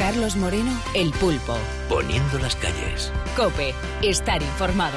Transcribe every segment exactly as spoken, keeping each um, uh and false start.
Carlos Moreno, El Pulpo. Poniendo las calles. COPE. Estar informado.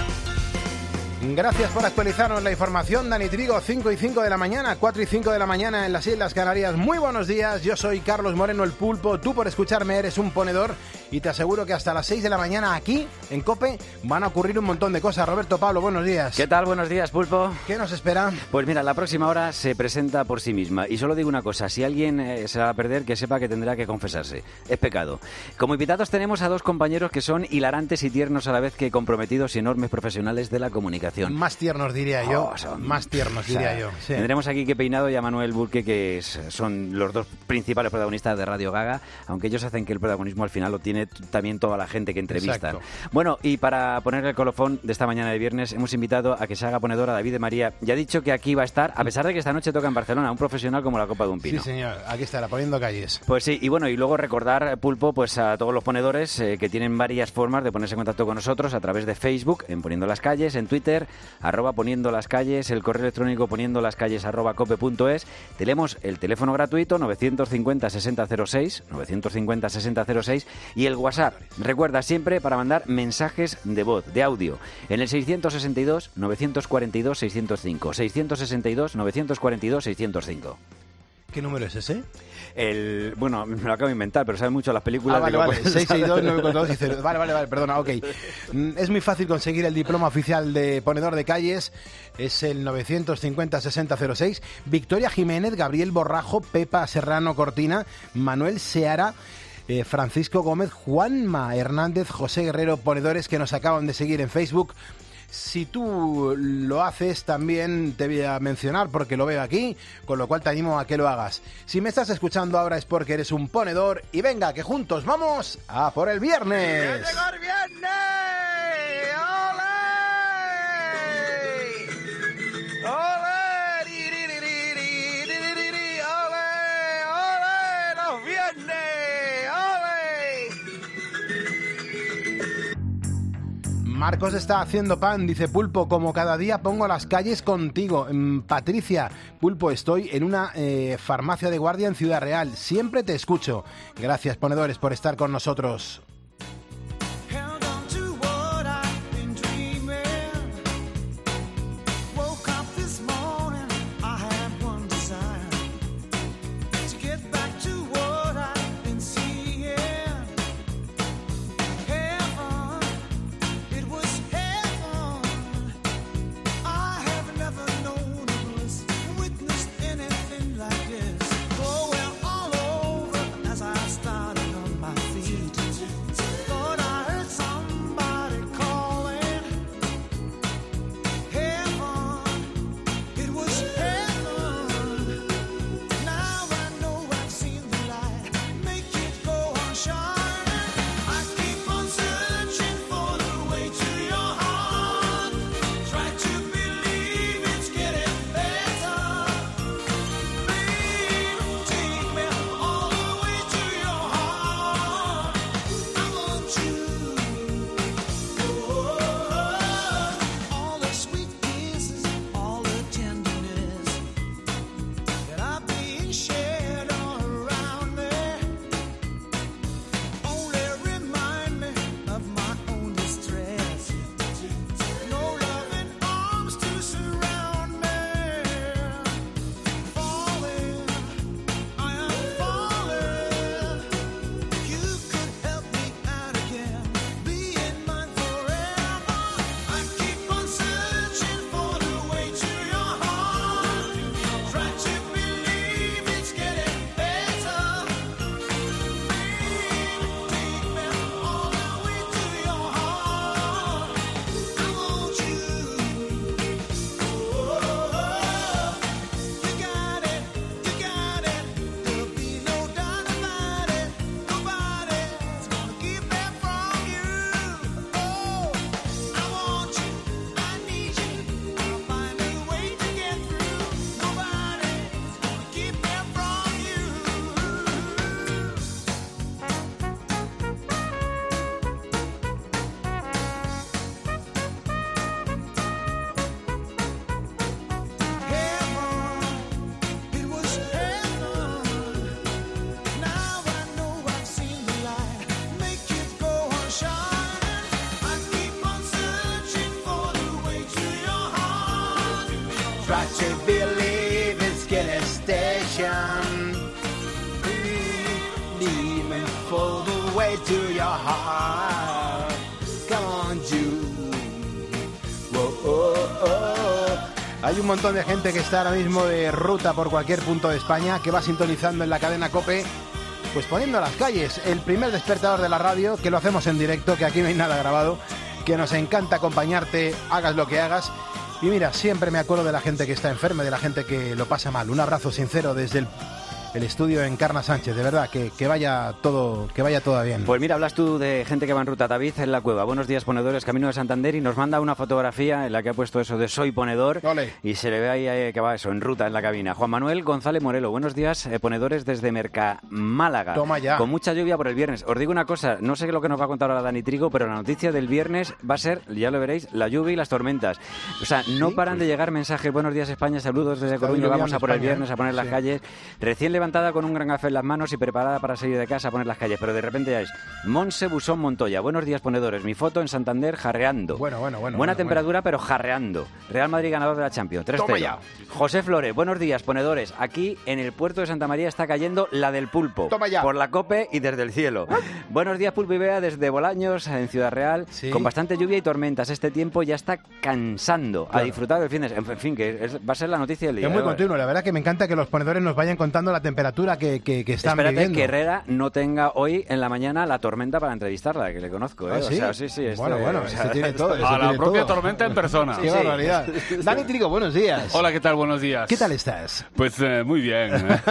Gracias por actualizarnos la información, Dani Trigo. Cinco y cinco de la mañana, cuatro y cinco de la mañana en las Islas Canarias. Muy buenos días, yo soy Carlos Moreno, El Pulpo. Tú por escucharme eres un ponedor y te aseguro que hasta las seis de la mañana aquí, en COPE, van a ocurrir un montón de cosas. Roberto Pablo, buenos días. ¿Qué tal? Buenos días, Pulpo. ¿Qué nos espera? Pues mira, la próxima hora se presenta por sí misma. Y solo digo una cosa, si alguien eh, se va a perder, que sepa que tendrá que confesarse. Es pecado. Como invitados tenemos a dos compañeros que son hilarantes y tiernos a la vez que comprometidos y enormes profesionales de la comunicación. Más tiernos diría yo, oh, son, más tiernos diría o sea, yo. Sí. Tendremos aquí que Peinado y a Manuel Burque, que es, son los dos principales protagonistas de Radio Gaga, aunque ellos hacen que el protagonismo al final lo tiene t- también toda la gente que entrevistan. Exacto. Bueno, y para poner el colofón de esta mañana de viernes, hemos invitado a que se haga ponedora David de María, y ha dicho que aquí va a estar, a pesar de que esta noche toca en Barcelona, un profesional como la copa de un pino. Sí, señor, aquí estará, poniendo calles. Pues sí, y bueno, y luego recordar, Pulpo, pues a todos los ponedores eh, que tienen varias formas de ponerse en contacto con nosotros a través de Facebook, en Poniendo las Calles, en Twitter, arroba Poniendo las Calles, el correo electrónico poniendo las calles arroba cope punto es. Tenemos el teléfono gratuito novecientos cincuenta sesenta cero seis, novecientos cincuenta sesenta cero seis, y el WhatsApp. Recuerda siempre para mandar mensajes de voz, de audio, en el seiscientos sesenta y dos novecientos cuarenta y dos seiscientos cinco, seiscientos sesenta y dos novecientos cuarenta y dos seiscientos cinco. ¿Qué número es ese? El, bueno, me lo acabo de inventar, pero sabe mucho las películas. Ah, vale, digo, vale, pues, seis seis dos nueve cuatro dos y cero. Vale, vale, vale, perdona, ok. Es muy fácil conseguir el diploma oficial de ponedor de calles. Es el novecientos cincuenta sesenta cero seis. Victoria Jiménez, Gabriel Borrajo, Pepa Serrano Cortina, Manuel Seara, eh, Francisco Gómez, Juanma Hernández, José Guerrero, ponedores que nos acaban de seguir en Facebook. Si tú lo haces, también te voy a mencionar porque lo veo aquí, con lo cual te animo a que lo hagas. Si me estás escuchando ahora es porque eres un ponedor y venga, que juntos vamos a por el viernes. ¡Ya llegó el viernes! ¡Ole! ¡Ole! ¡Ri, ri, ri, ri, ri, ri, ri, ri! ¡Ole! ¡Ole! ¡Los viernes! Marcos está haciendo pan, dice Pulpo, como cada día pongo las calles contigo. Mm, Patricia, Pulpo, estoy en una eh, farmacia de guardia en Ciudad Real. Siempre te escucho. Gracias, ponedores, por estar con nosotros. to believe it's getting station. Leaving for the way to your heart. Come on, Jude. Whoa, oh, oh. Hay un montón de gente que está ahora mismo de ruta por cualquier punto de España, que va sintonizando en la cadena COPE, pues poniendo las calles. El primer despertador de la radio, que lo hacemos en directo, que aquí no hay nada grabado, que nos encanta acompañarte, hagas lo que hagas. Y mira, siempre me acuerdo de la gente que está enferma, de la gente que lo pasa mal. Un abrazo sincero desde el, el estudio en Encarna Sánchez. De verdad, que, que vaya todo que vaya todo bien. Pues mira, hablas tú de gente que va en ruta. David en la Cueva. Buenos días, ponedores, camino de Santander, y nos manda una fotografía en la que ha puesto eso de soy ponedor. Ole. Y se le ve ahí eh, que va eso, en ruta, en la cabina. Juan Manuel González Morelo. Buenos días, eh, ponedores desde Merca Málaga. Toma ya. Con mucha lluvia por el viernes. Os digo una cosa, no sé lo que nos va a contar ahora Dani Trigo, pero la noticia del viernes va a ser, ya lo veréis, la lluvia y las tormentas. O sea, no ¿Sí? paran de llegar mensajes. Buenos días, España, saludos desde Está Coruña, vamos a por el España, viernes a poner las sí. calles. Recién levantada con un gran café en las manos y preparada para salir de casa a poner las calles, pero de repente ya es Monse Busón Montoya. Buenos días, ponedores. Mi foto en Santander jarreando. Bueno, bueno, bueno. Buena bueno, temperatura, pero jarreando. Real Madrid ganador de la Champions. tres cero. Toma ya. José Flores, buenos días, ponedores. Aquí en el puerto de Santa María está cayendo la del pulpo. Toma ya. Por la COPE y desde el cielo. Buenos días, Pulpo y Bea, desde Bolaños, en Ciudad Real. Sí. Con bastante lluvia y tormentas. Este tiempo ya está cansando. Claro. A disfrutar del fin de semana. En fin, que es- va a ser la noticia del día. Es muy ¿eh? continuo, la verdad que me encanta que los ponedores nos vayan contando la temperatura que, que, que están Espérate viviendo. que Herrera no tenga hoy en la mañana la tormenta para entrevistarla, que le conozco, ¿eh? ¿Ah, O sí? sea, sí, sí. este- Bueno, bueno, o sea, este tiene todo. este A la tiene propia todo. tormenta en persona. Qué Sí, barbaridad. Dani Trigo, buenos días. Hola, ¿qué tal? Buenos días. ¿Qué tal estás? Pues eh, muy bien.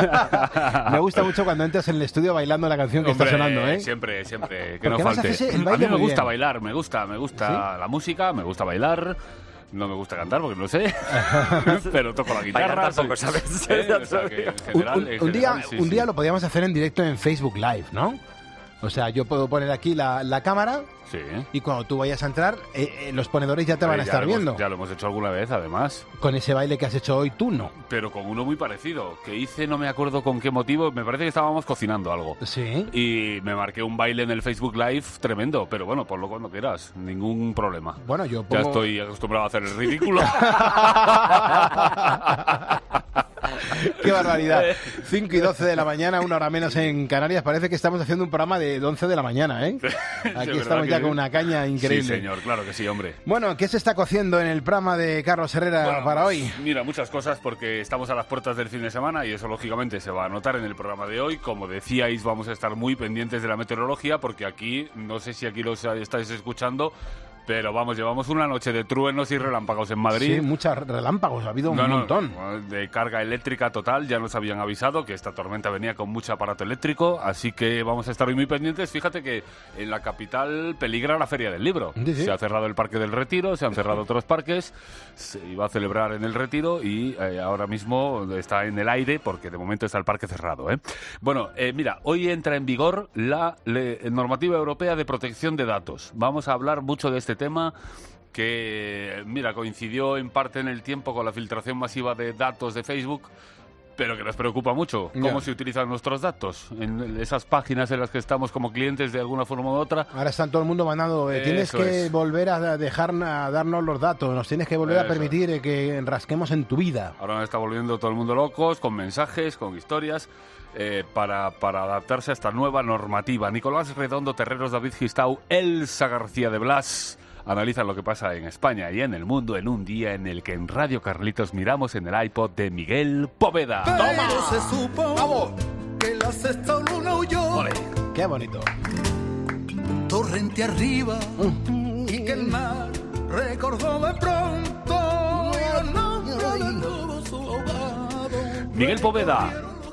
Me gusta mucho cuando entras en el estudio bailando la canción que Hombre, está sonando, ¿eh? Siempre, siempre, que Porque no además falte. haces el A baile mí me muy gusta bien. bailar, me gusta, me gusta la música, me gusta bailar. No me gusta cantar porque no sé, pero toco la guitarra. Bailar tampoco soy- sabes. ¿Eh? O sea, que en Un, general- un- en un día, general, sí, un sí. día lo podíamos hacer en directo en Facebook Live, ¿no? O sea, yo puedo poner aquí la, la cámara Sí. y cuando tú vayas a entrar, eh, eh, los ponedores ya te van a Ya estar lo hemos- viendo. Ya lo hemos hecho alguna vez, además. Con ese baile que has hecho hoy, tú no. Pero con uno muy parecido, que hice, no me acuerdo con qué motivo, me parece que estábamos cocinando algo. Sí. Y me marqué un baile en el Facebook Live tremendo, pero bueno, ponlo cuando quieras, ningún problema. Bueno, yo Ya pongo... estoy acostumbrado a hacer el ridículo. ¡Qué barbaridad! cinco y doce de la mañana, una hora menos en Canarias. Parece que estamos haciendo un programa de once de la mañana, ¿eh? Aquí verdad estamos que ya sí. con una caña increíble. Sí, señor, claro que sí, hombre. Bueno, ¿qué se está cociendo en el programa de Carlos Herrera Bueno, para pues, hoy? Mira, muchas cosas porque estamos a las puertas del fin de semana y eso lógicamente se va a notar en el programa de hoy. Como decíais, vamos a estar muy pendientes de la meteorología porque aquí, no sé si aquí lo estáis escuchando, pero vamos, llevamos una noche de truenos y relámpagos en Madrid. Sí, muchos relámpagos, ha habido un No, no, montón. de carga eléctrica total, ya nos habían avisado que esta tormenta venía con mucho aparato eléctrico, así que vamos a estar hoy muy pendientes. Fíjate que en la capital peligra la Feria del Libro. Sí, sí. Se ha cerrado el Parque del Retiro, se han cerrado otros parques, se iba a celebrar en el Retiro y eh, ahora mismo está en el aire porque de momento está el parque cerrado, ¿eh? Bueno, eh, mira, hoy entra en vigor la le- normativa europea de protección de datos. Vamos a hablar mucho de este tema que, mira, coincidió en parte en el tiempo con la filtración masiva de datos de Facebook, pero que nos preocupa mucho cómo Ya. se utilizan nuestros datos en esas páginas en las que estamos como clientes de alguna forma u otra. Ahora está todo el mundo mandando, eh, tienes Eso que es. volver a dejar a darnos los datos, nos tienes que volver a Eso permitir eh, que rasquemos en tu vida. Ahora nos está volviendo todo el mundo locos con mensajes, con historias, eh, para, para adaptarse a esta nueva normativa. Nicolás Redondo Terreros, David Gistau, Elsa García de Blas analizan lo que pasa en España y en el mundo en un día en el que en Radio Carlitos miramos en el iPod de Miguel Poveda. Pero se supo que la sexta luna huyó Ole. Qué bonito. torrente arriba y que el mar recordó de pronto y los nombres de todos sus ahogados. Miguel Poveda.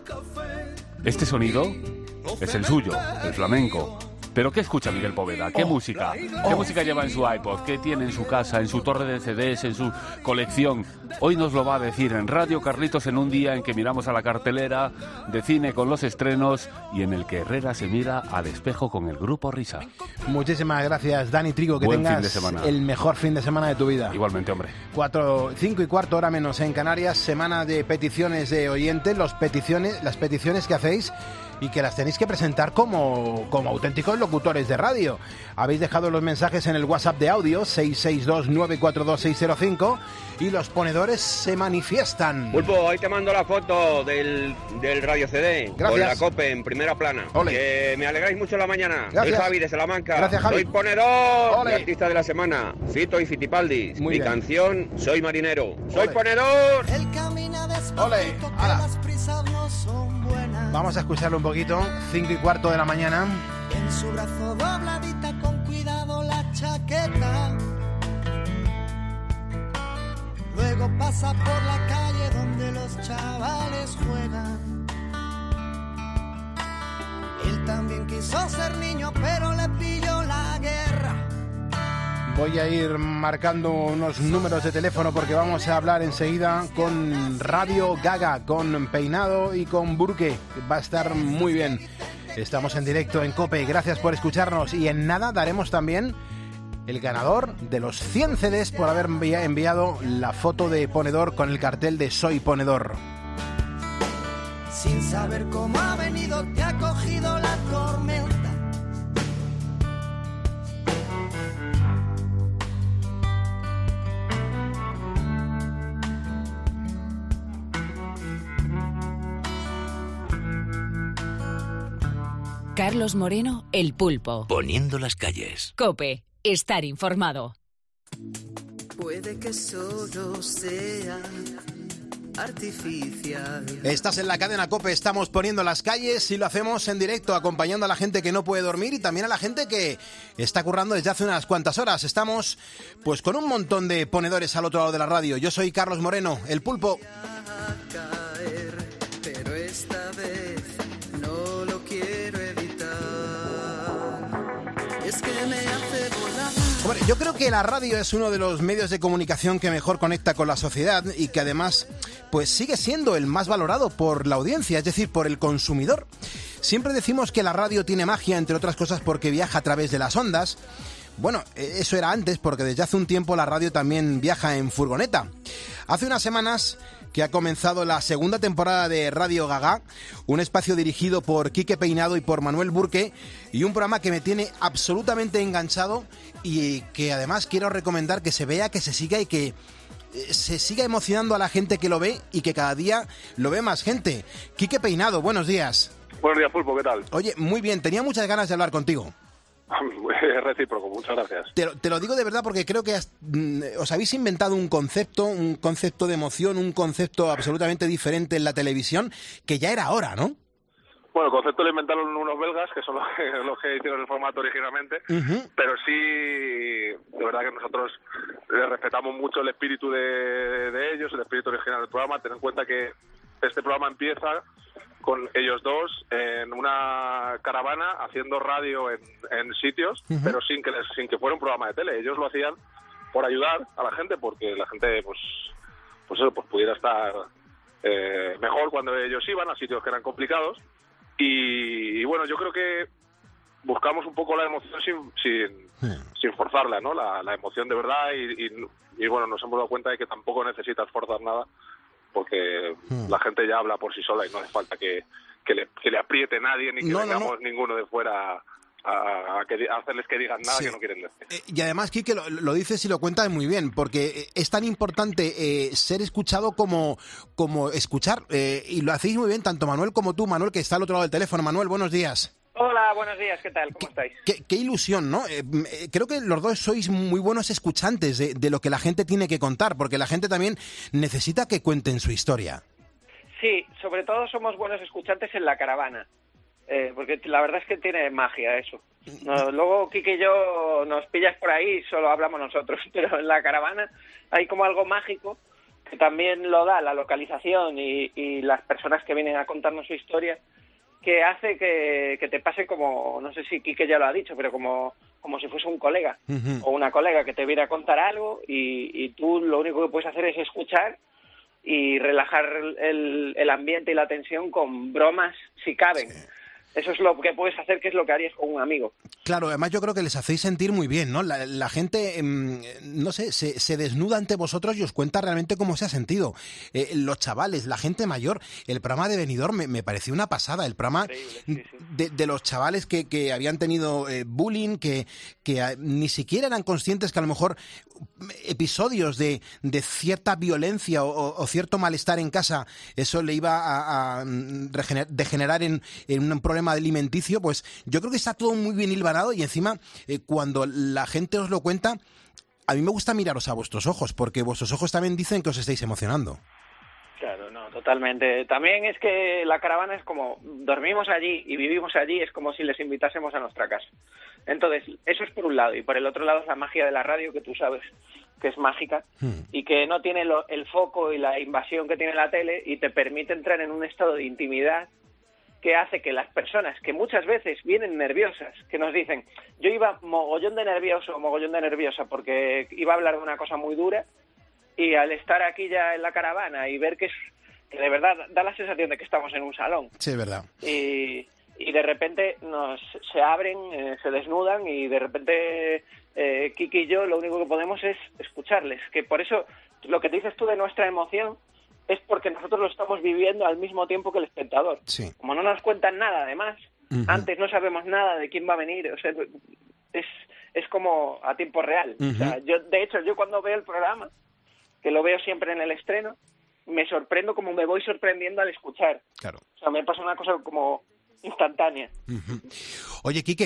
Este sonido es el suyo, el flamenco. ¿Pero qué escucha Miguel Poveda? ¿Qué música? ¿Qué música lleva en su iPod? ¿Qué tiene en su casa, en su torre de C Ds, en su colección? Hoy nos lo va a decir en Radio Carlitos en un día en que miramos a la cartelera de cine con los estrenos y en el que Herrera se mira al espejo con el grupo Risa. Muchísimas gracias, Dani Trigo, que Buen tengas fin de semana. el mejor fin de semana de tu vida. Igualmente, hombre. Cuatro, cinco y cuarto hora menos en Canarias, semana de peticiones de oyentes, los peticiones, las peticiones que hacéis y que las tenéis que presentar como, como auténticos locutores de radio. Habéis dejado los mensajes en el WhatsApp de audio seis seis dos nueve cuatro dos seis cero cinco y los ponedores se manifiestan. Pulpo, ahí te mando la foto del, del radio C D. Gracias. Con la COPE en primera plana. Ole. Que me alegráis mucho la mañana. Gracias. Soy Javi de Salamanca. Gracias, Javi. Soy ponedor. Ole. Y artista de la semana. Fito y Fitipaldi. Muy Mi bien. canción, Soy marinero. Soy Ole. ponedor. Él camina despacito, Ole, que ala. las prisas no son buenas. Vamos a escucharlo un poquito. Cinco y cuarto de la mañana. En su brazo dobladita con cuidado la chaqueta. Luego pasa por la calle donde los chavales juegan. Él también quiso ser niño, pero le pilló la guerra. Voy a ir marcando unos números de teléfono porque vamos a hablar enseguida con Radio Gaga, con Peinado y con Burke. Va a estar muy bien. Estamos en directo en COPE. Gracias por escucharnos. Y en nada daremos también el ganador de los cien C Ds por haber envi- enviado la foto de ponedor con el cartel de Soy ponedor. Sin saber cómo ha venido, te ha cogido la tormenta. Carlos Moreno, El Pulpo. Poniendo las calles. COPE. Estar informado. Puede que solo sea artificial. Estás en la cadena COPE, estamos poniendo las calles y lo hacemos en directo, acompañando a la gente que no puede dormir y también a la gente que está currando desde hace unas cuantas horas. Estamos pues con un montón de ponedores al otro lado de la radio. Yo soy Carlos Moreno, El Pulpo. A caer, pero esta vez no lo quiero evitar. Es que me hace volar. Hombre, yo creo que la radio es uno de los medios de comunicación que mejor conecta con la sociedad y que además pues sigue siendo el más valorado por la audiencia, es decir, por el consumidor. Siempre decimos que la radio tiene magia, entre otras cosas, porque viaja a través de las ondas. Bueno, eso era antes, porque desde hace un tiempo la radio también viaja en furgoneta. Hace unas semanas que ha comenzado la segunda temporada de Radio Gaga, un espacio dirigido por Quique Peinado y por Manuel Burke, y un programa que me tiene absolutamente enganchado y que además quiero recomendar que se vea, que se siga y que se siga emocionando a la gente que lo ve y que cada día lo ve más gente. Quique Peinado, buenos días. Buenos días, Pulpo, ¿qué tal? Oye, muy bien, tenía muchas ganas de hablar contigo. Es recíproco, muchas gracias. Te lo, te lo digo de verdad porque creo que has, mm, os habéis inventado un concepto, un concepto de emoción, un concepto absolutamente diferente en la televisión, que ya era hora, ¿no? Bueno, el concepto lo inventaron unos belgas, que son los que, los que hicieron el formato originalmente, Uh-huh. pero sí, de verdad que nosotros les respetamos mucho el espíritu de, de ellos, el espíritu original del programa. Ten en cuenta que este programa empieza con ellos dos en una caravana haciendo radio en, en sitios, Uh-huh. pero sin que les, sin que fuera un programa de tele. Ellos lo hacían por ayudar a la gente, porque la gente pues pues eso, pues pudiera estar eh, mejor cuando ellos iban a sitios que eran complicados. Y, y bueno, yo creo que buscamos un poco la emoción sin sin, sin forzarla, ¿no? La, la emoción de verdad y, y, y bueno, nos hemos dado cuenta de que tampoco necesitas forzar nada, porque Hmm. la gente ya habla por sí sola y no hace falta que, que, le, que le apriete nadie ni que No, no, vengamos no. ninguno de fuera a, a, que, a hacerles que digan nada Sí. que no quieren decir. Eh, y además, Quique, lo, lo dices y lo cuentas muy bien, porque eh, es tan importante eh, ser escuchado como, como escuchar, eh, y lo hacéis muy bien tanto Manuel como tú, Manuel, que está al otro lado del teléfono. Manuel, buenos días. Hola, buenos días, ¿qué tal? ¿Cómo estáis? Qué, qué ilusión, ¿no? Eh, eh, creo que los dos sois muy buenos escuchantes de, de lo que la gente tiene que contar, porque la gente también necesita que cuenten su historia. Sí, sobre todo somos buenos escuchantes en la caravana, eh, porque la verdad es que tiene magia eso. No, luego Quique y yo nos pillas por ahí y solo hablamos nosotros, pero en la caravana hay como algo mágico que también lo da la localización y, y las personas que vienen a contarnos su historia, que hace que, que te pase como, no sé si Quique ya lo ha dicho, pero como, como si fuese un colega Ujú. o una colega que te viene a contar algo y, y tú lo único que puedes hacer es escuchar y relajar el, el ambiente y la tensión con bromas, si caben. Eso es lo que puedes hacer, que es lo que harías con un amigo. Claro, además yo creo que les hacéis sentir muy bien, ¿no? La, la gente, eh, no sé, se, se desnuda ante vosotros y os cuenta realmente cómo se ha sentido. Eh, los chavales, la gente mayor, el programa de Benidorm me, me pareció una pasada. El programa sí, sí. De, de los chavales que, que habían tenido eh, bullying, que, que a, ni siquiera eran conscientes que a lo mejor episodios de, de cierta violencia o, o cierto malestar en casa, eso le iba a, a regener, degenerar en, en un problema alimenticio. Pues yo creo que está todo muy bien hilvanado y encima eh, cuando la gente os lo cuenta, a mí me gusta miraros a vuestros ojos, porque vuestros ojos también dicen que os estáis emocionando. Claro, no, totalmente. También es que la caravana es como, dormimos allí y vivimos allí, es como si les invitásemos a nuestra casa. Entonces, eso es por un lado, y por el otro lado es la magia de la radio, que tú sabes que es mágica, hmm. y que no tiene lo, el foco y la invasión que tiene la tele, y te permite entrar en un estado de intimidad que hace que las personas, que muchas veces vienen nerviosas, que nos dicen, yo iba mogollón de nervioso, mogollón de nerviosa, porque iba a hablar de una cosa muy dura, y al estar aquí ya en la caravana y ver que, es, que de verdad da la sensación de que estamos en un salón. Sí, es verdad. Y, y de repente nos se abren, eh, se desnudan, y de repente eh, Kiki y yo lo único que podemos es escucharles. Que por eso lo que dices tú de nuestra emoción es porque nosotros lo estamos viviendo al mismo tiempo que el espectador. Sí. Como no nos cuentan nada, además, uh-huh. antes no sabemos nada de quién va a venir, o sea, es, es como a tiempo real. Uh-huh. O sea, yo, de hecho, yo cuando veo el programa, que lo veo siempre en el estreno, me sorprendo como me voy sorprendiendo al escuchar. Claro. O sea, me pasa una cosa como instantánea. Uh-huh. Oye, Quique.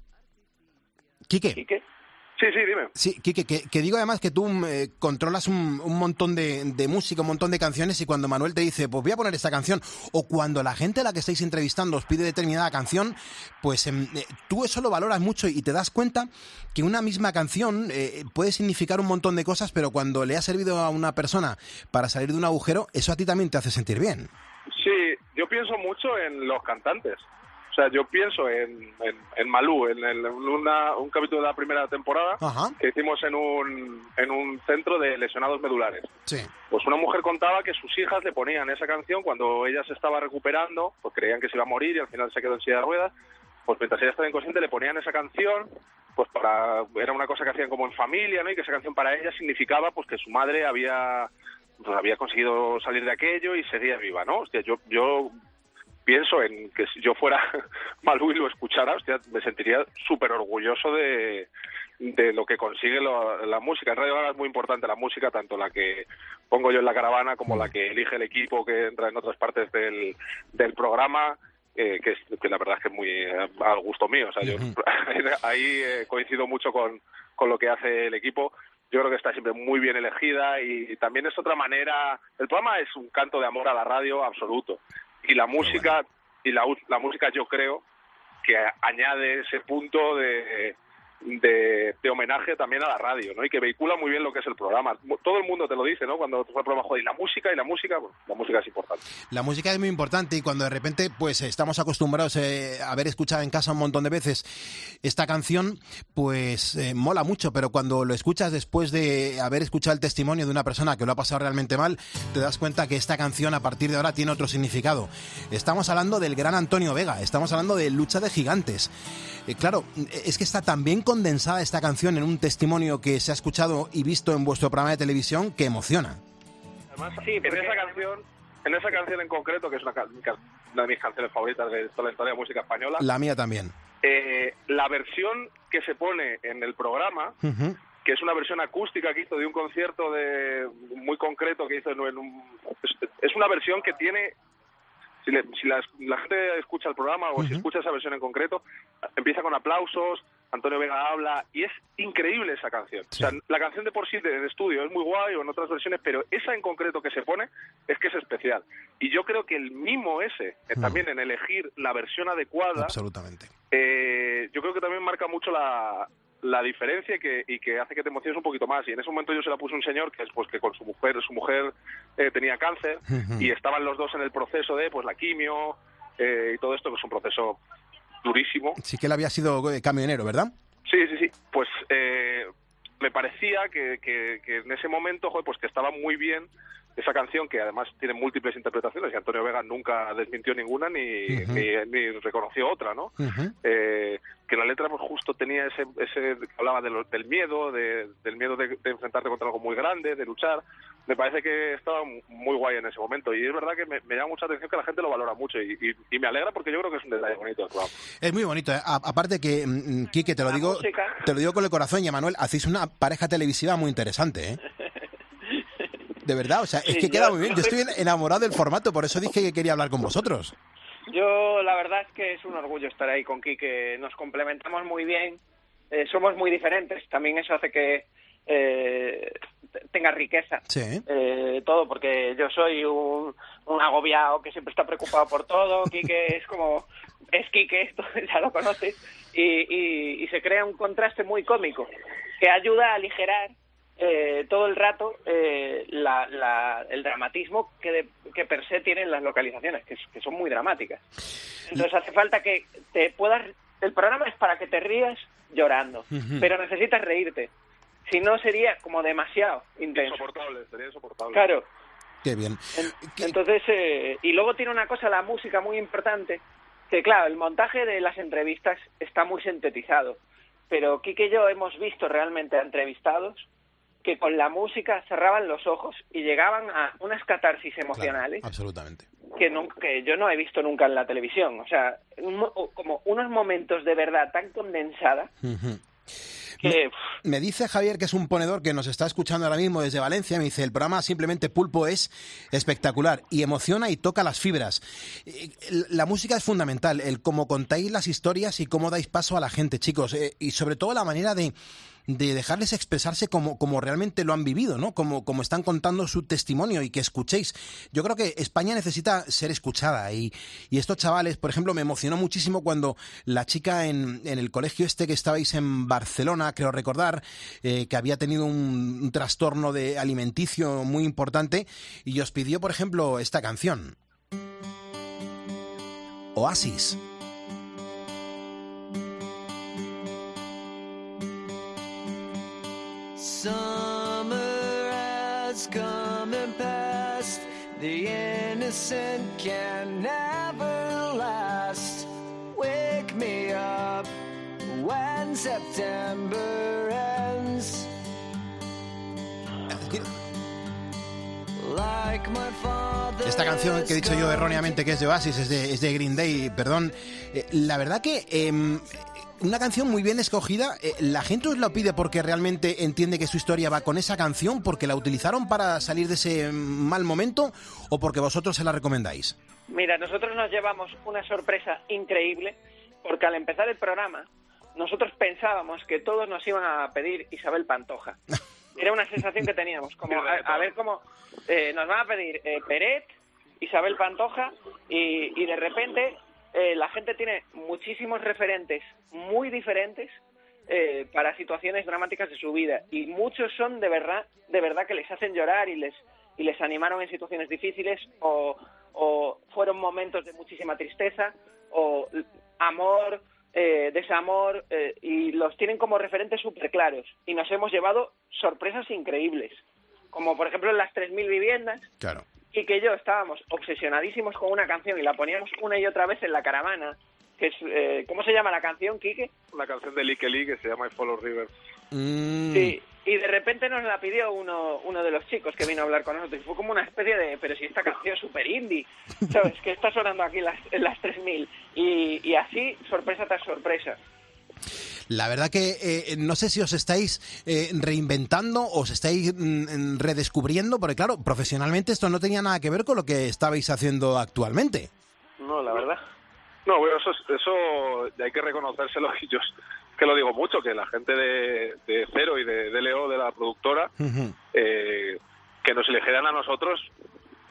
Quique. ¿Quique? Sí, sí, dime. Sí, Quique, que, que digo además que tú eh, controlas un, un montón de, de música, un montón de canciones, y cuando Manuel te dice, pues voy a poner esta canción, o cuando la gente a la que estáis entrevistando os pide determinada canción, pues eh, tú eso lo valoras mucho y te das cuenta que una misma canción eh, puede significar un montón de cosas, pero cuando le ha servido a una persona para salir de un agujero, eso a ti también te hace sentir bien. Sí, yo pienso mucho en los cantantes. O sea, yo pienso en, en, en Malú, en, el, en una, un capítulo de la primera temporada Ajá. que hicimos en un, en un centro de lesionados medulares. Sí. Pues una mujer contaba que sus hijas le ponían esa canción cuando ella se estaba recuperando, pues creían que se iba a morir y al final se quedó en silla de ruedas. Pues mientras ella estaba inconsciente le ponían esa canción, pues para era una cosa que hacían como en familia, ¿no? Y que esa canción para ella significaba pues que su madre había, pues, había conseguido salir de aquello y seguía viva, ¿no? Hostia, yo... yo pienso en que si yo fuera Malú y lo escuchara, hostia, me sentiría súper orgulloso de, de lo que consigue lo, la música. En Radio Gaga es muy importante la música, tanto la que pongo yo en la caravana como la que elige el equipo que entra en otras partes del, del programa, eh, que, es, que la verdad es que es muy eh, al gusto mío. O sea, yo ahí eh, coincido mucho con, con lo que hace el equipo. Yo creo que está siempre muy bien elegida y, y también es otra manera. El programa es un canto de amor a la radio absoluto. Y la música, bueno. y la, la música yo creo que añade ese punto de, de, de homenaje también a la radio, ¿no? Y que vehicula muy bien lo que es el programa. Todo el mundo te lo dice, ¿no? Cuando el programa, joder, y la música, y la música, bueno, la música es importante. La música es muy importante y cuando de repente, pues estamos acostumbrados eh, a haber escuchado en casa un montón de veces esta canción, pues eh, mola mucho, pero cuando lo escuchas después de haber escuchado el testimonio de una persona que lo ha pasado realmente mal, te das cuenta que esta canción a partir de ahora tiene otro significado. Estamos hablando del gran Antonio Vega, estamos hablando de Lucha de Gigantes. Eh, claro, es que está tan bien condensada esta canción en un testimonio que se ha escuchado y visto en vuestro programa de televisión que emociona. Además, sí, en esa canción, en esa canción en concreto, que es una, una de mis canciones favoritas de toda la historia de música española. La mía también. Eh, la versión que se pone en el programa, uh-huh. que es una versión acústica que hizo de un concierto de muy concreto que hizo en un... Es una versión que tiene... Si, le, si la, la gente escucha el programa o uh-huh. si escucha esa versión en concreto, empieza con aplausos, Antonio Vega habla, y es increíble esa canción. Sí. O sea, la canción de por sí del estudio es muy guay o en otras versiones, pero esa en concreto que se pone es que es especial. Y yo creo que el mimo ese, uh-huh. también en elegir la versión adecuada... Absolutamente. Eh, yo creo que también marca mucho la... la diferencia que, y que hace que te emociones un poquito más. Y en ese momento yo se la puse a un señor que es pues que con su mujer su mujer eh, tenía cáncer uh-huh. y estaban los dos en el proceso de pues la quimio eh, y todo esto, que es un proceso durísimo. Sí que él había sido camionero, ¿verdad? Sí, sí, sí. Pues eh, me parecía que, que, que en ese momento, joder, pues que estaba muy bien esa canción que además tiene múltiples interpretaciones y Antonio Vega nunca desmintió ninguna ni, uh-huh. ni, ni reconoció otra, ¿no? Uh-huh. Eh, que la letra pues, justo tenía ese, ese hablaba de lo, del miedo, de, del miedo de, de enfrentarte contra algo muy grande, de luchar. Me parece que estaba muy guay en ese momento y es verdad que me, me llama mucha atención que la gente lo valora mucho y, y, y me alegra porque yo creo que es un detalle bonito. Claro. Es muy bonito, ¿eh? A, aparte que, mm, Quique, te lo la digo música. te lo digo con el corazón y a Manuel, hacéis una pareja televisiva muy interesante, ¿eh? De verdad, o sea, es sí, que queda yo, muy bien. Yo estoy enamorado del formato, por eso dije que quería hablar con vosotros. Yo, la verdad es que es un orgullo estar ahí con Quique. Nos complementamos muy bien, eh, somos muy diferentes. También eso hace que eh, tenga riqueza. Sí. Eh, todo, porque yo soy un, un agobiado que siempre está preocupado por todo. Quique es como... Es Quique, esto ya lo conoces. Y, y, y se crea un contraste muy cómico que ayuda a aligerar Eh, todo el rato eh, la, la, el dramatismo que, de, que per se tienen las localizaciones, que, que son muy dramáticas. Entonces hace falta que te puedas... El programa es para que te rías llorando, uh-huh. pero necesitas reírte. Si no, sería como demasiado intenso. Insoportable, sería insoportable. Claro. Qué bien. En, entonces, eh, y luego tiene una cosa, la música, muy importante, que claro, el montaje de las entrevistas está muy sintetizado, pero Quique y yo hemos visto realmente a entrevistados que con la música cerraban los ojos y llegaban a unas catarsis emocionales. Claro, absolutamente. Que, no, que yo no he visto nunca en la televisión. O sea, un, como unos momentos de verdad tan condensada. Uh-huh. Que, me, me dice Javier, que es un ponedor que nos está escuchando ahora mismo desde Valencia, me dice, el programa Simplemente Pulpo es espectacular y emociona y toca las fibras. La música es fundamental, el cómo contáis las historias y cómo dais paso a la gente, chicos, eh, y sobre todo la manera de... de dejarles expresarse como, como realmente lo han vivido, ¿no? Como, como están contando su testimonio y que escuchéis. Yo creo que España necesita ser escuchada y, y estos chavales, por ejemplo, me emocionó muchísimo cuando la chica en, en el colegio este que estabais en Barcelona, creo recordar, eh, que había tenido un, un trastorno de alimenticio muy importante y os pidió, por ejemplo, esta canción. Oasis. Summer has come and passed. The innocent can never last. Wake me up when September ends. Like my father. Esta canción que he dicho yo erróneamente que es de Oasis, es de, es de Green Day, perdón. Eh, la verdad que... Eh, una canción muy bien escogida. Eh, ¿La gente os lo pide porque realmente entiende que su historia va con esa canción, porque la utilizaron para salir de ese mal momento o porque vosotros se la recomendáis? Mira, nosotros nos llevamos una sorpresa increíble porque al empezar el programa nosotros pensábamos que todos nos iban a pedir Isabel Pantoja. Era una sensación que teníamos, como a, a ver cómo eh, nos van a pedir eh, Peret, Isabel Pantoja y, y de repente... Eh, la gente tiene muchísimos referentes muy diferentes eh, para situaciones dramáticas de su vida y muchos son de verdad de verdad que les hacen llorar y les y les animaron en situaciones difíciles o, o fueron momentos de muchísima tristeza o amor, eh, desamor eh, y los tienen como referentes súper claros y nos hemos llevado sorpresas increíbles, como por ejemplo en las tres mil viviendas. Claro. Y que yo estábamos obsesionadísimos con una canción y la poníamos una y otra vez en la caravana, que es, eh, ¿cómo se llama la canción, Quique? Una canción de Lique Lee que se llama I Follow River. Mm. Sí, y de repente nos la pidió uno uno de los chicos que vino a hablar con nosotros, y fue como una especie de, pero si esta canción es súper indie, ¿sabes? Que está sonando aquí en las, en las tres mil, y, y así, sorpresa tras sorpresa. La verdad que eh, no sé si os estáis eh, reinventando o os estáis mm, redescubriendo, porque claro, profesionalmente esto no tenía nada que ver con lo que estabais haciendo actualmente. No, la verdad. No, bueno, eso, eso hay que reconocérselo y yo que lo digo mucho, que la gente de, de Cero y de, de Leo, de la productora, uh-huh. eh, que nos eligieran a nosotros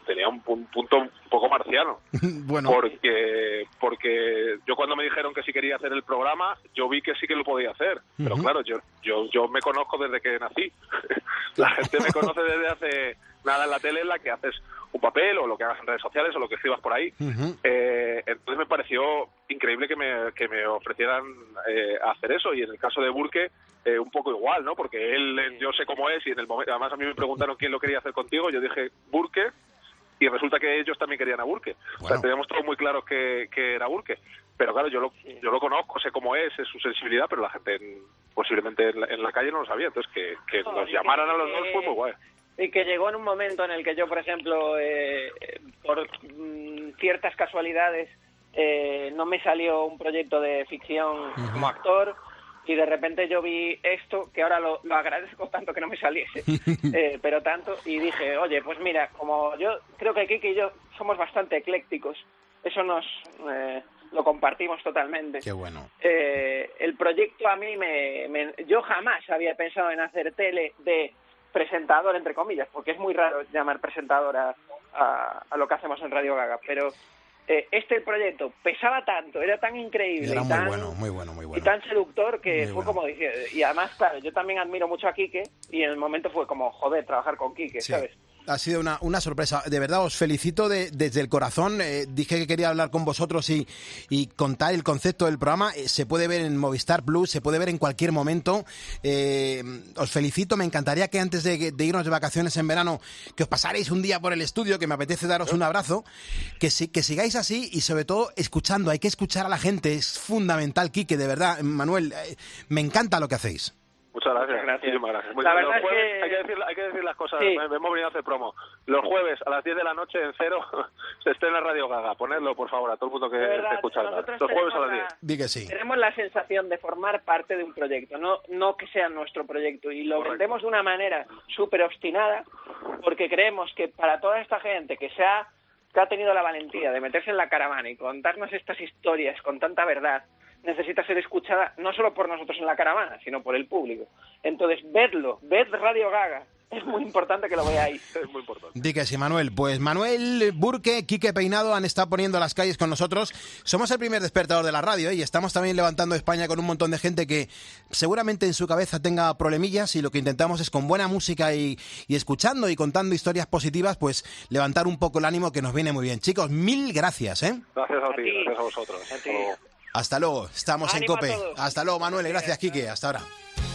tenía un, un punto un poco marciano. Bueno. Porque, porque yo cuando me dijeron que sí quería hacer el programa, yo vi que sí que lo podía hacer. Uh-huh. Pero claro, yo, yo, yo me conozco desde que nací. La gente me conoce desde hace nada en la tele en la que haces un papel o lo que hagas en redes sociales o lo que escribas por ahí. Uh-huh. Eh, entonces me pareció increíble que me, que me ofrecieran eh, hacer eso. Y en el caso de Burke, eh, un poco igual, ¿no? Porque él, yo sé cómo es y en el momento, además a mí me preguntaron quién lo quería hacer contigo, yo dije Burke, y resulta que ellos también querían a Burke. Bueno. O sea, teníamos todo muy claro que, que era Burke. Pero claro, yo lo, yo lo conozco, sé cómo es, es su sensibilidad, pero la gente en, posiblemente en la, en la calle no lo sabía. Entonces, que, que nos llamaran a los dos fue muy guay. Y que llegó en un momento en el que yo, por ejemplo, eh, por mm, ciertas casualidades, eh, no me salió un proyecto de ficción uh-huh. como actor, y de repente yo vi esto, que ahora lo, lo agradezco tanto que no me saliese, eh, pero tanto, y dije, oye, pues mira, como yo creo que Kike y yo somos bastante eclécticos, eso nos eh, lo compartimos totalmente. Qué bueno. Eh, el proyecto a mí me, me... Yo jamás había pensado en hacer tele de presentador, entre comillas, porque es muy raro llamar presentador a, a, a lo que hacemos en Radio Gaga, pero... Eh, este el proyecto pesaba tanto, era tan increíble era y, muy tan, bueno, muy bueno, muy bueno. y tan seductor que muy fue bueno. como decir, y además, claro, yo también admiro mucho a Quique y en el momento fue como, joder, trabajar con Quique, sí. ¿sabes? Ha sido una, una sorpresa. De verdad, os felicito de, desde el corazón. Eh, dije que quería hablar con vosotros y, y contar el concepto del programa. Eh, se puede ver en Movistar Plus, se puede ver en cualquier momento. Eh, os felicito. Me encantaría que antes de, de irnos de vacaciones en verano, que os pasarais un día por el estudio, que me apetece daros un abrazo. Que, si, que sigáis así y sobre todo escuchando. Hay que escuchar a la gente. Es fundamental, Quique, de verdad. Manuel, eh, me encanta lo que hacéis. Muchas gracias, Muchas gracias. muchísimas gracias. La verdad los jueves, es que... hay, que decir, hay que decir las cosas, sí. me, me hemos venido a hacer promo. Los jueves a las diez de la noche en cero se estrena Radio Gaga. Ponedlo, por favor, a todo el mundo que verdad, esté escuchando. nosotros Los jueves a las tenemos diez. la- Di que sí. Tenemos la sensación de formar parte de un proyecto, no, no que sea nuestro proyecto, y lo Correcto. vendemos de una manera súper obstinada porque creemos que para toda esta gente que se ha, que ha tenido la valentía de meterse en la caravana y contarnos estas historias con tanta verdad, necesita ser escuchada no solo por nosotros en la caravana, sino por el público. Entonces, vedlo, ved Radio Gaga. Es muy importante que lo veáis. Es muy importante. Di que sí, Manuel. Pues Manuel Burke, Quique Peinado han estado poniendo las calles con nosotros. Somos el primer despertador de la radio, ¿eh? Y estamos también levantando España con un montón de gente que seguramente en su cabeza tenga problemillas, y lo que intentamos es con buena música y, y escuchando y contando historias positivas, pues levantar un poco el ánimo, que nos viene muy bien. Chicos, mil gracias, ¿eh? Gracias a, A ti, ti. gracias a vosotros. A ti. Hasta luego. Hasta luego. Estamos Ánimo en COPE. a todos. Hasta luego, Manuel. Gracias, Quique. Hasta ahora.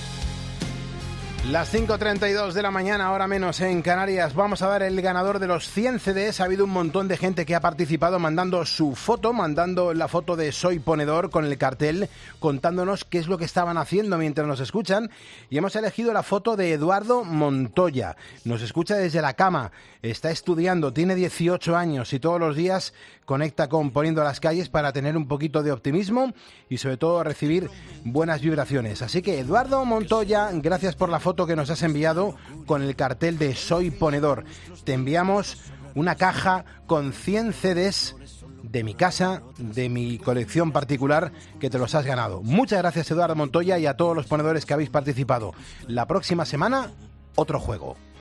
Las cinco treinta y dos de la mañana, ahora menos en Canarias. Vamos a dar el ganador de los cien C Ds. Ha habido un montón de gente que ha participado mandando su foto, mandando la foto de Soy Ponedor con el cartel, contándonos qué es lo que estaban haciendo mientras nos escuchan. Y hemos elegido la foto de Eduardo Montoya. Nos escucha desde la cama, está estudiando, tiene dieciocho años y todos los días conecta con Poniendo las Calles para tener un poquito de optimismo y sobre todo recibir buenas vibraciones. Así que, Eduardo Montoya, gracias por la foto que nos has enviado con el cartel de Soy Ponedor. Te enviamos una caja con cien C Ds de mi casa, de mi colección particular, que te los has ganado. Muchas gracias, Eduardo Montoya, y a todos los ponedores que habéis participado. La próxima semana, otro juego.